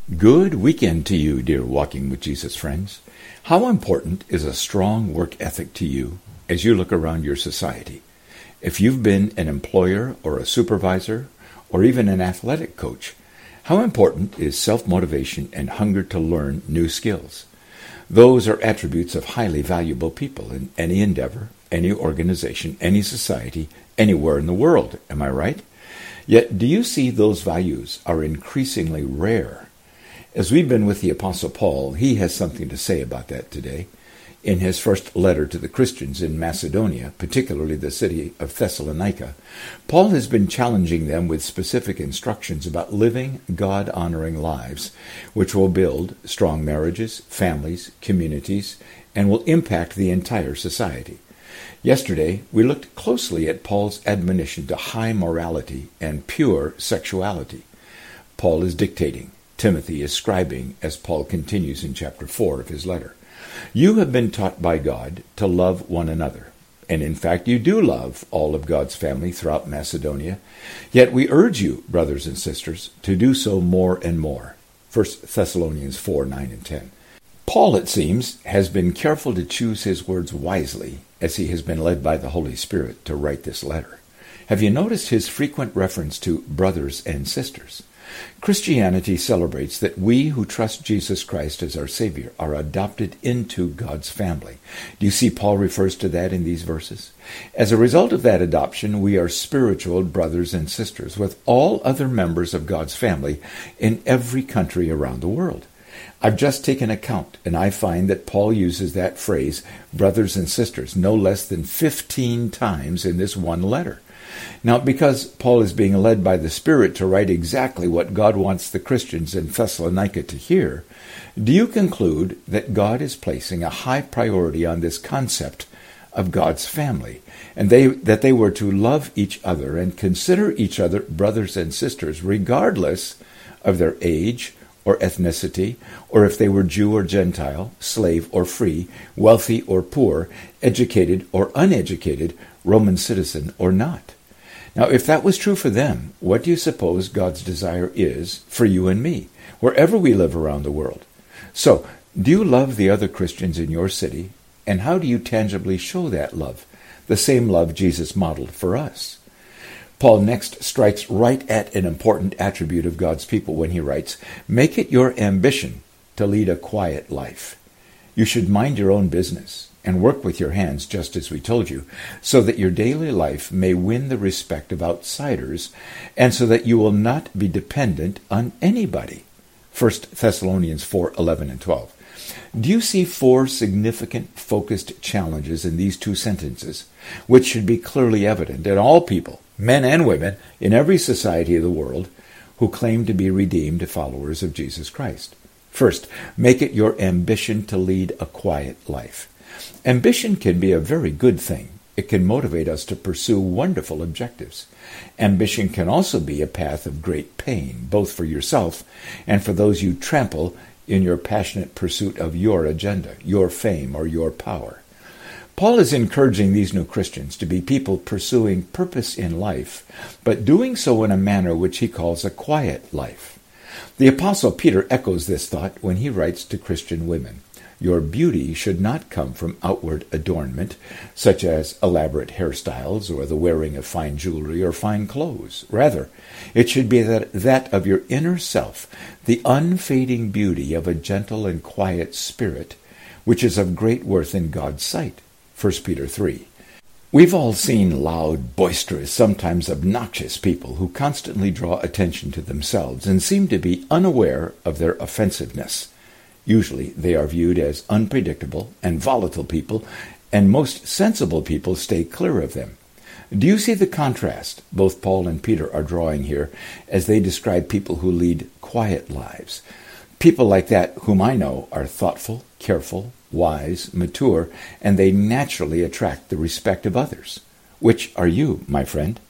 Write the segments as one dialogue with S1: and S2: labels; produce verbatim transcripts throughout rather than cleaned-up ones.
S1: Good weekend to you, dear Walking with Jesus friends. How important is a strong work ethic to you as you look around your society? If you've been an employer or a supervisor or even an athletic coach, how important is self-motivation and hunger to learn new skills? Those are attributes of highly valuable people in any endeavor, any organization, any society, anywhere in the world. Am I right? Yet, do you see those values are increasingly rare? As we've been with the Apostle Paul, he has something to say about that today. In his first letter to the Christians in Macedonia, particularly the city of Thessalonica, Paul has been challenging them with specific instructions about living God-honoring lives, which will build strong marriages, families, communities, and will impact the entire society. Yesterday, we looked closely at Paul's admonition to high morality and pure sexuality. Paul is dictating. Timothy is scribing as Paul continues in chapter four of his letter. You have been taught by God to love one another, and in fact you do love all of God's family throughout Macedonia. Yet we urge you, brothers and sisters, to do so more and more. First Thessalonians four, nine and ten. Paul, it seems, has been careful to choose his words wisely as he has been led by the Holy Spirit to write this letter. Have you noticed his frequent reference to brothers and sisters? Christianity celebrates that we who trust Jesus Christ as our Savior are adopted into God's family. Do you see Paul refers to that in these verses? As a result of that adoption, we are spiritual brothers and sisters with all other members of God's family in every country around the world. I've just taken account, and I find that Paul uses that phrase, brothers and sisters, no less than fifteen times in this one letter. Now, because Paul is being led by the Spirit to write exactly what God wants the Christians in Thessalonica to hear, do you conclude that God is placing a high priority on this concept of God's family, and they that they were to love each other and consider each other brothers and sisters, regardless of their age or ethnicity, or if they were Jew or Gentile, slave or free, wealthy or poor, educated or uneducated, Roman citizen or not? Now, if that was true for them, what do you suppose God's desire is for you and me, wherever we live around the world? So, do you love the other Christians in your city, and how do you tangibly show that love, the same love Jesus modeled for us? Paul next strikes right at an important attribute of God's people when he writes, "Make it your ambition to lead a quiet life. You should mind your own business and work with your hands, just as we told you, so that your daily life may win the respect of outsiders, and so that you will not be dependent on anybody." First Thessalonians four, eleven and twelve. Do you see four significant, focused challenges in these two sentences, which should be clearly evident in all people, men and women, in every society of the world, who claim to be redeemed followers of Jesus Christ? First, make it your ambition to lead a quiet life. Ambition can be a very good thing. It can motivate us to pursue wonderful objectives. Ambition can also be a path of great pain, both for yourself and for those you trample in your passionate pursuit of your agenda, your fame, or your power. Paul is encouraging these new Christians to be people pursuing purpose in life, but doing so in a manner which he calls a quiet life. The Apostle Peter echoes this thought when he writes to Christian women, "Your beauty should not come from outward adornment, such as elaborate hairstyles or the wearing of fine jewelry or fine clothes. Rather, it should be that, that of your inner self, the unfading beauty of a gentle and quiet spirit, which is of great worth in God's sight." First Peter three. We've all seen loud, boisterous, sometimes obnoxious people who constantly draw attention to themselves and seem to be unaware of their offensiveness. Usually they are viewed as unpredictable and volatile people, and most sensible people stay clear of them. Do you see the contrast both Paul and Peter are drawing here as they describe people who lead quiet lives? People like that, whom I know, are thoughtful, careful, wise, mature, and they naturally attract the respect of others. Which are you, my friend?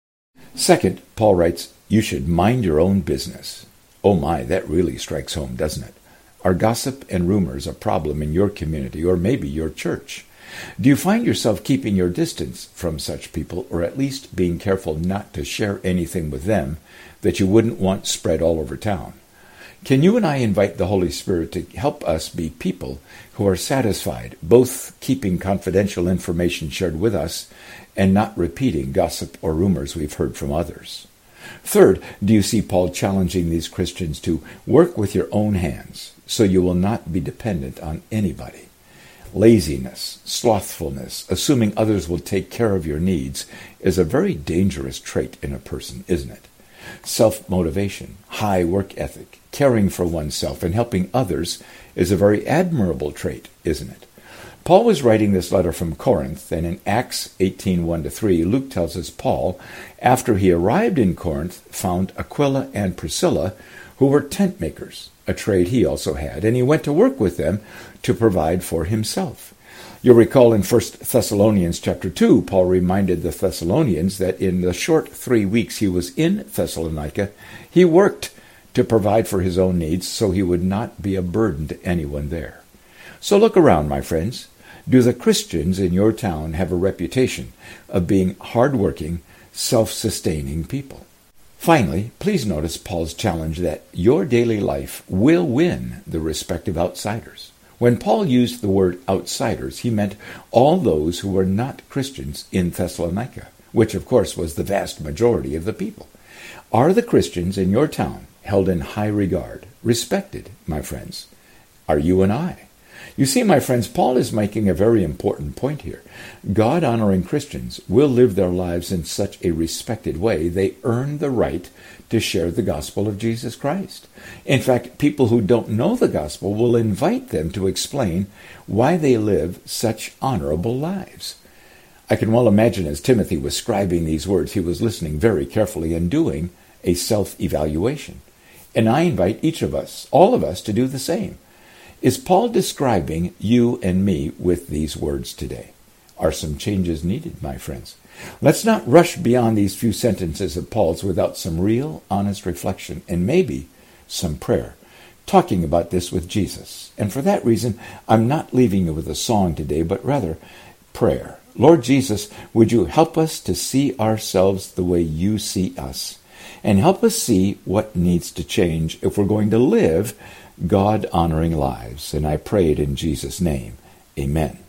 S1: Second, Paul writes, you should mind your own business. Oh my, that really strikes home, doesn't it? Are gossip and rumors a problem in your community or maybe your church? Do you find yourself keeping your distance from such people, or at least being careful not to share anything with them that you wouldn't want spread all over town? Can you and I invite the Holy Spirit to help us be people who are satisfied, both keeping confidential information shared with us and not repeating gossip or rumors we've heard from others? Third, do you see Paul challenging these Christians to work with your own hands so you will not be dependent on anybody? Laziness, slothfulness, assuming others will take care of your needs is a very dangerous trait in a person, isn't it? Self-motivation, high work ethic, caring for oneself, and helping others is a very admirable trait, isn't it? Paul was writing this letter from Corinth, and in Acts eighteen, one to three, Luke tells us Paul, after he arrived in Corinth, found Aquila and Priscilla, who were tent makers, a trade he also had, and he went to work with them to provide for himself. You'll recall in First Thessalonians chapter two, Paul reminded the Thessalonians that in the short three weeks he was in Thessalonica, he worked to provide for his own needs so he would not be a burden to anyone there. So look around, my friends. Do the Christians in your town have a reputation of being hardworking, self-sustaining people? Finally, please notice Paul's challenge that your daily life will win the respect of outsiders. When Paul used the word outsiders, he meant all those who were not Christians in Thessalonica, which of course was the vast majority of the people. Are the Christians in your town held in high regard, respected, my friends? Are you and I? You see, my friends, Paul is making a very important point here. God-honoring Christians will live their lives in such a respected way, they earn the right to share the gospel of Jesus Christ. In fact, people who don't know the gospel will invite them to explain why they live such honorable lives. I can well imagine as Timothy was scribing these words, he was listening very carefully and doing a self-evaluation. And I invite each of us, all of us, to do the same. Is Paul describing you and me with these words today? Are some changes needed, my friends? Let's not rush beyond these few sentences of Paul's without some real, honest reflection and maybe some prayer, talking about this with Jesus. And for that reason, I'm not leaving you with a song today, but rather prayer. Lord Jesus, would you help us to see ourselves the way you see us, and help us see what needs to change if we're going to live God-honoring lives. And I pray it in Jesus' name. Amen.